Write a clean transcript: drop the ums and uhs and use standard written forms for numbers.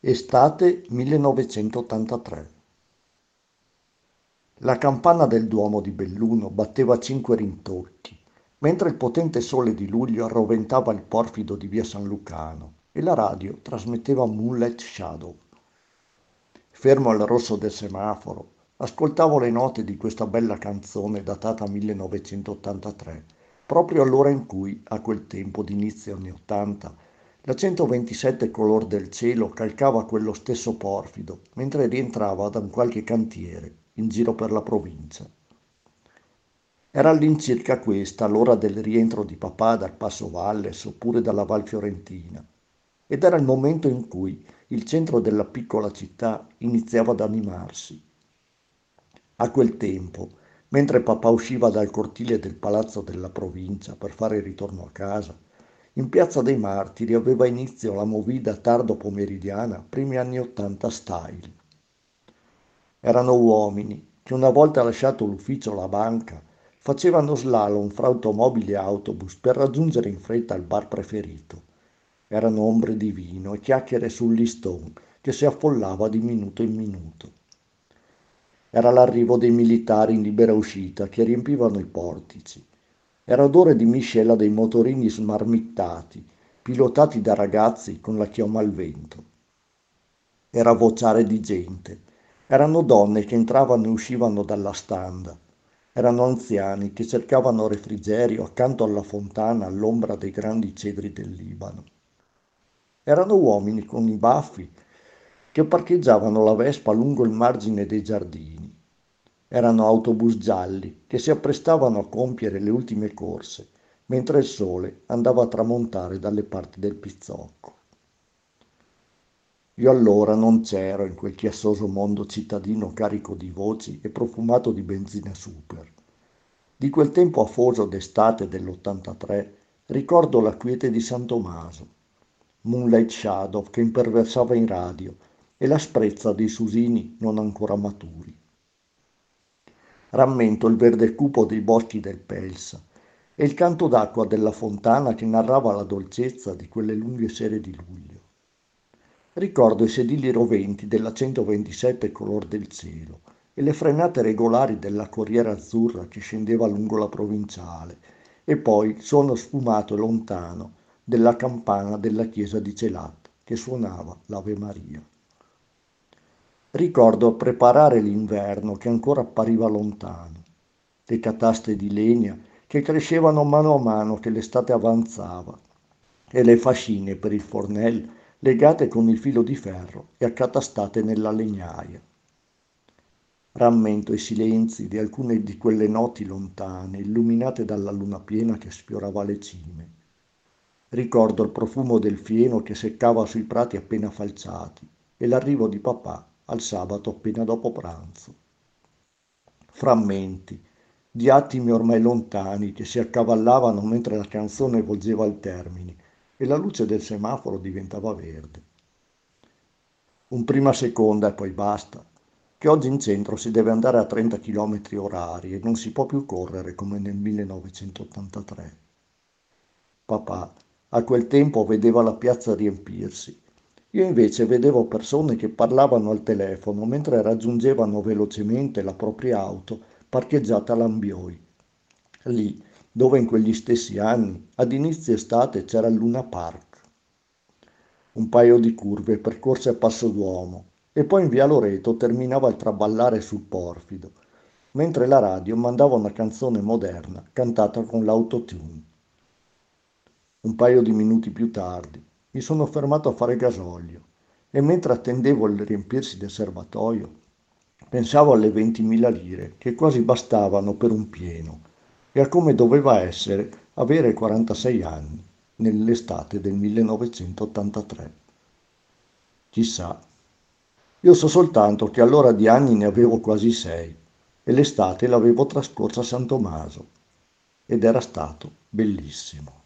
Estate 1983. La campana del Duomo di Belluno batteva 5 rintocchi, mentre il potente sole di luglio arroventava il porfido di via San Lucano e la radio trasmetteva Moonlight Shadow. Fermo al rosso del semaforo, ascoltavo le note di questa bella canzone datata 1983, proprio all'ora in cui, a quel tempo d'inizio anni 80, la 127 color del cielo calcava quello stesso porfido mentre rientrava da un qualche cantiere in giro per la provincia. Era all'incirca questa l'ora del rientro di papà dal Passo Valles oppure dalla Val Fiorentina, ed era il momento in cui il centro della piccola città iniziava ad animarsi. A quel tempo, mentre papà usciva dal cortile del palazzo della provincia per fare il ritorno a casa, in Piazza dei Martiri aveva inizio la movida tardo pomeridiana, primi anni 80 style. Erano uomini che, una volta lasciato l'ufficio o la banca, facevano slalom fra automobili e autobus per raggiungere in fretta il bar preferito. Erano ombre di vino e chiacchiere sul listone che si affollava di minuto in minuto. Era l'arrivo dei militari in libera uscita che riempivano i portici. Era odore di miscela dei motorini smarmittati, pilotati da ragazzi con la chioma al vento. Era vociare di gente. Erano donne che entravano e uscivano dalla standa. Erano anziani che cercavano refrigerio accanto alla fontana all'ombra dei grandi cedri del Libano. Erano uomini con i baffi che parcheggiavano la Vespa lungo il margine dei giardini. Erano autobus gialli che si apprestavano a compiere le ultime corse, mentre il sole andava a tramontare dalle parti del Pizzocco. Io allora non c'ero in quel chiassoso mondo cittadino carico di voci e profumato di benzina super. Di quel tempo afoso d'estate dell'83 ricordo la quiete di San Tommaso, Moonlight Shadow che imperversava in radio e l'asprezza dei susini non ancora maturi. Rammento il verde cupo dei boschi del Pelsa e il canto d'acqua della fontana che narrava la dolcezza di quelle lunghe sere di luglio. Ricordo i sedili roventi della 127 color del cielo e le frenate regolari della corriera azzurra che scendeva lungo la provinciale e poi il suono sfumato e lontano della campana della chiesa di Celat che suonava l'Ave Maria. Ricordo preparare l'inverno che ancora appariva lontano, le cataste di legna che crescevano mano a mano che l'estate avanzava e le fascine per il fornel legate con il filo di ferro e accatastate nella legnaia. Rammento i silenzi di alcune di quelle notti lontane, illuminate dalla luna piena che sfiorava le cime. Ricordo il profumo del fieno che seccava sui prati appena falciati e l'arrivo di papà al sabato appena dopo pranzo. Frammenti di attimi ormai lontani che si accavallavano mentre la canzone volgeva al termine e la luce del semaforo diventava verde. Un prima seconda e poi basta, che oggi in centro si deve andare a 30 km orari e non si può più correre come nel 1983. Papà a quel tempo vedeva la piazza riempirsi. Io invece vedevo persone che parlavano al telefono mentre raggiungevano velocemente la propria auto parcheggiata a Lambioi, lì dove in quegli stessi anni, ad inizio estate, c'era il Luna Park. Un paio di curve percorse a passo d'uomo e poi in via Loreto terminava il traballare sul porfido, mentre la radio mandava una canzone moderna cantata con l'autotune. Un paio di minuti più tardi mi sono fermato a fare gasolio e mentre attendevo il riempirsi del serbatoio pensavo alle 20.000 lire che quasi bastavano per un pieno e a come doveva essere avere 46 anni nell'estate del 1983. Chissà, io so soltanto che allora di anni ne avevo quasi 6 e l'estate l'avevo trascorsa a San Tommaso ed era stato bellissimo.